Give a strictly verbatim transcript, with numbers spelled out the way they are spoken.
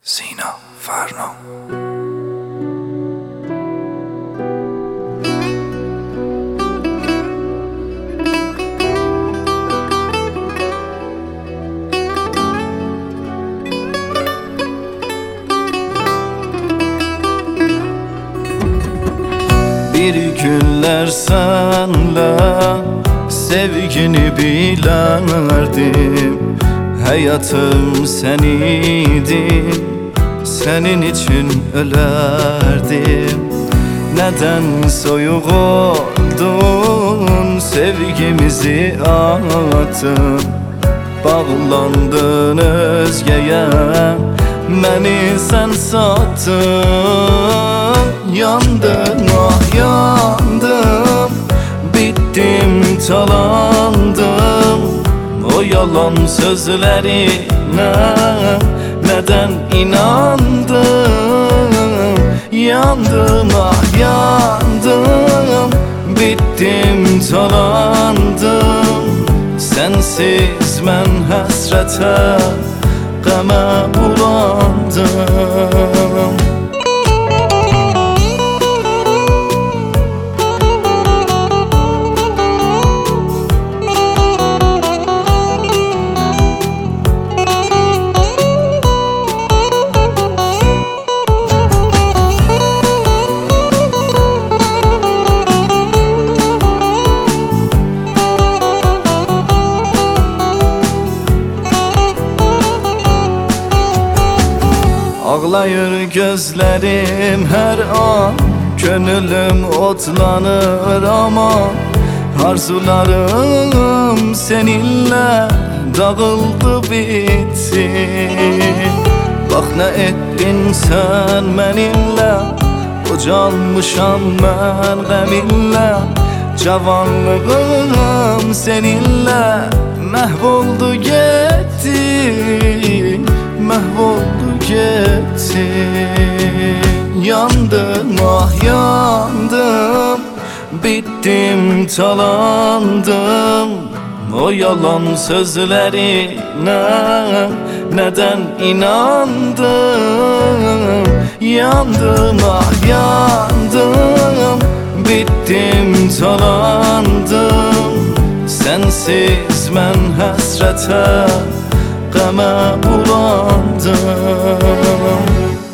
Sina Ferno. Bir günler senle sevgini bilerdim. Hayatım senidin, senin için ölerdim. Neden soyuq oldun, sevgimizi attın. Bağlandın özgeye, məni sen sattın. Yandım, ah yandım, bittim, talandım. O yalan sözlerine neden inandım? Yandım, ah yandım, bittim, talandım. Sensiz mən həsrətə, qəmə bulandım. Ağlayır gözlerim her an, gönlüm otlanır ama arzularım seninle dağıldı bitti. Bak ne ettin sen benimle, kocalmışam ben qəminlə. Cavanlığım seninle mahvoldu gitti, mahvoldu gitti. Yandım, ah yandım, bittim, talandım. O yalan sözlerine neden inandım? Yandım, ah yandım, bittim, talandım. Sensiz mən həsrətə, qəmə bulandım.